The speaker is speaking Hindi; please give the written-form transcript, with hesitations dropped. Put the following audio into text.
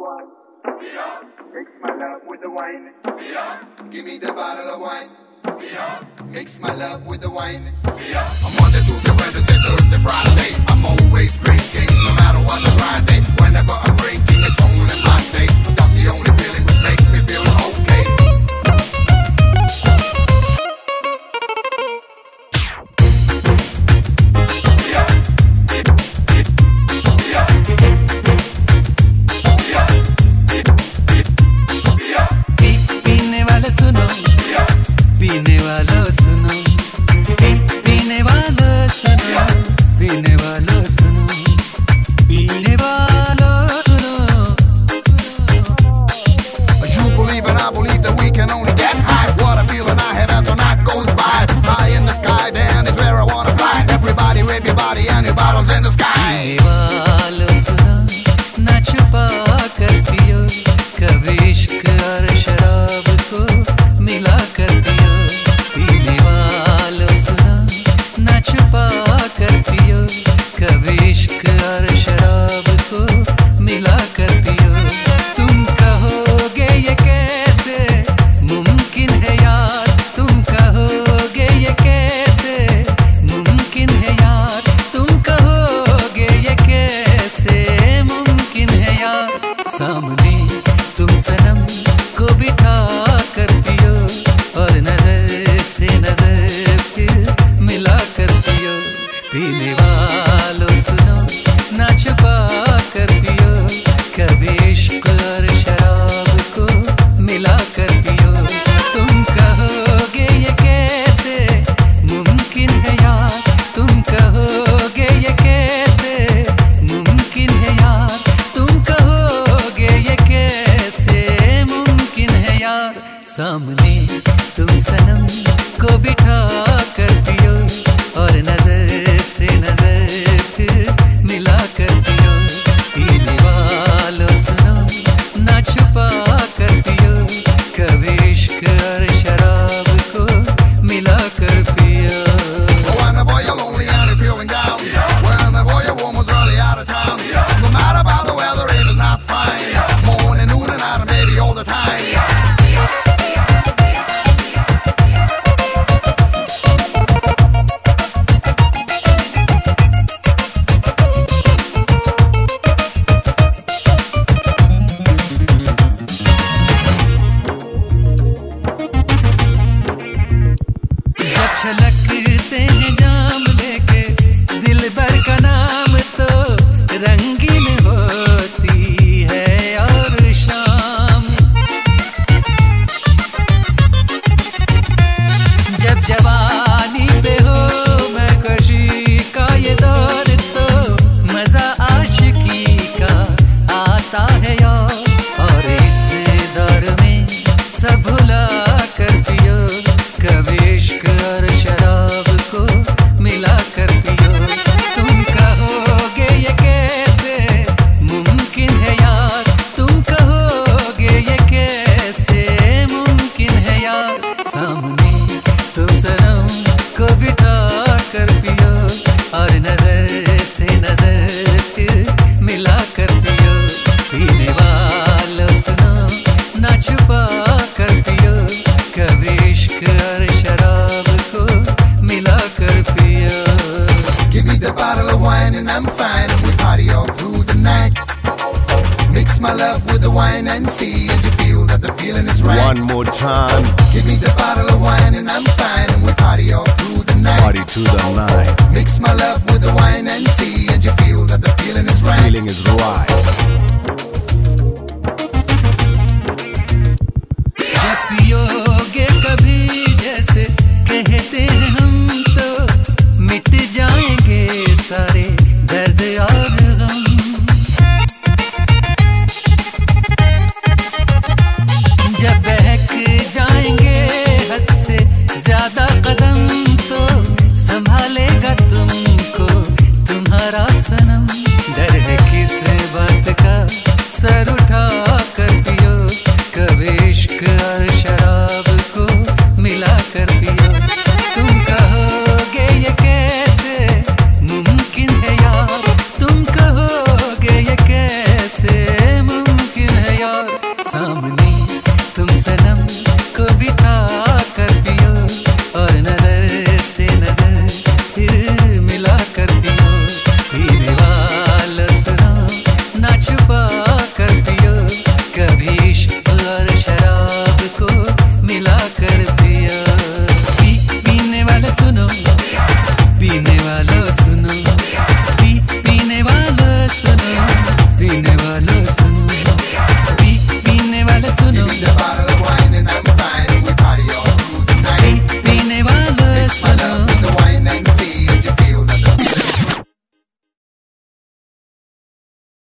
wine. Mix my love with the wine. Give me the bottle of wine. Mix my love with the wine. I'm Monday, Tuesday, Wednesday, Thursday, Friday. I'm always drinking, no matter what the Friday. Whenever I'm drinking, it's only Monday. That's the only feeling that makes me feel okay. पीने वाले सुनो, पीने वालों सुनो, पीने वालों सुनो, पीने वालों सुनो, पीने वालों सुनो. You believe and I believe that we can only get high. What a feeling I have as the night goes by. High in the sky, then is where I wanna fly. Everybody wave your body and your bottles in the sky. पीने वालों सुनो, ना छुपा कर पियो, कभी इश्क और शराब को मिला कर पियो. पीने वालों सुनो, ना छुपा कर पियो, कभी इश्क और शराब को मिला कर पियो. तुम कहोगे ये कैसे मुमकिन है यार, तुम कहोगे ये कैसे मुमकिन है यार, तुम कहोगे ये कैसे मुमकिन है यार. सामने तुम सनम को बिठा कर पियो और नजर से नजर फिर मिला कर पियो. पीने वालों सुनो, ना छुपा कर पियो, कभी इश्क और शराब को मिला कर पियो. तुम कहोगे ये कैसे मुमकिन है यार, तुम कहोगे ये कैसे मुमकिन है यार, तुम कहोगे ये कैसे मुमकिन है यार. सामने तुम सनम को बिठा कर पियो और नजर से नजर फिर मिला कर पियो. पीने वालों सुनो, ना छुपा कर पियो, कभी इश्क और शराब को मिला कर पियो. Whenever you're lonely and you're feeling down, whenever your woman's really out of town, no matter about the weather, it is not fine. Morning, noon, and night, and maybe all the time. जब छलकते हैं जाम लेके दिल भर का नाम, तो रंगीन होती है और शाम. जब जवानी पे हो मैं खुशी का ये दौर, तो मजा आशिकी का आता है यार. और इस दौर में सब भुला कर पियो, कभी इश्क और शराब को मिला कर पियो. तुम कहोगे ये कैसे मुमकिन है यार, तुम कहोगे ये कैसे मुमकिन है यार. सामने तुम सनम को बिठा कर पियो और नजर से नजर फिर मिला कर पियो. पीने वालों सुनो, ना छुपा कर पियो, कभी इश्क और शराब को मिला कर पियो. Give me the bottle of wine and I'm fine, and we party all through the night. Mix my love with the wine and see as you feel that the feeling is right. One more time, Give me the bottle of wine and I'm fine, and we party all through the night. party to the night. Mix my love with the wine and see as you feel that the feeling is right. Feeling is right.